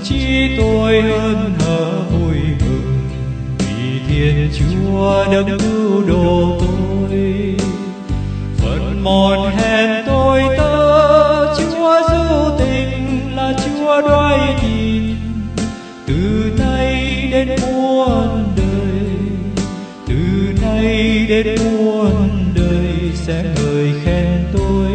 chi tôi hơn hở vui mừng vì Thiên Chúa đấng cứu độ tôi. Phận một hèn tôi tớ, Chúa giữ tình là Chúa đoái nhìn. Từ nay đến muôn đời, từ nay đến muôn đời sẽ ngợi khen tôi.